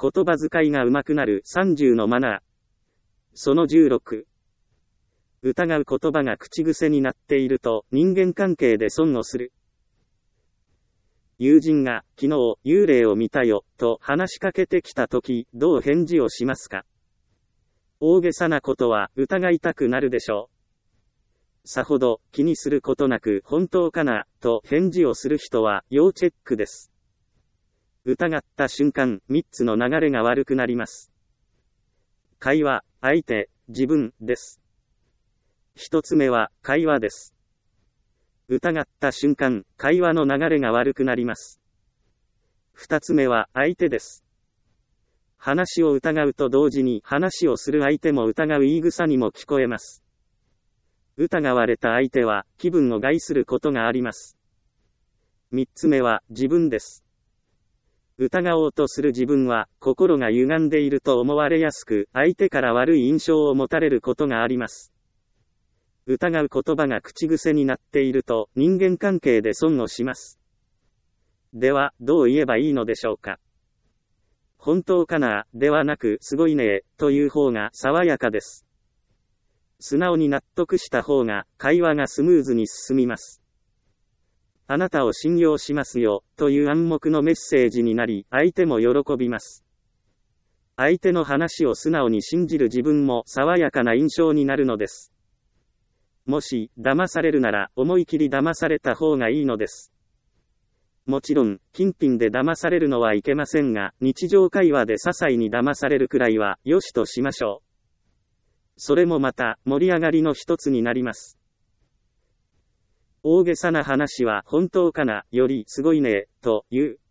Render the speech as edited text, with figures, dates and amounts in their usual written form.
言葉遣いが上手くなる30のマナー。その16。疑う言葉が口癖になっていると人間関係で損をする。友人が昨日幽霊を見たよと話しかけてきたときどう返事をしますか？大げさなことは疑いたくなるでしょう。さほど気にすることなく本当かなと返事をする人は要チェックです。疑った瞬間3つの流れが悪くなります。会話、相手、自分です。1つ目は会話です。疑った瞬間会話の流れが悪くなります。2つ目は相手です。話を疑うと同時に話をする相手も疑う言い草にも聞こえます。疑われた相手は気分を害することがあります。3つ目は自分です。疑おうとする自分は心が歪んでいると思われやすく相手から悪い印象を持たれることがあります。疑う言葉が口癖になっていると人間関係で損をします。ではどう言えばいいのでしょうか。本当かなではなくすごいねという方が爽やかです。素直に納得した方が会話がスムーズに進みます。あなたを信用しますよという暗黙のメッセージになり相手も喜びます。相手の話を素直に信じる自分も爽やかな印象になるのです。もし騙されるなら思い切り騙された方がいいのです。もちろん金品で騙されるのはいけませんが日常会話で些細に騙されるくらいは良しとしましょう。それもまた盛り上がりの一つになります。大げさな話は本当かなよりすごいねという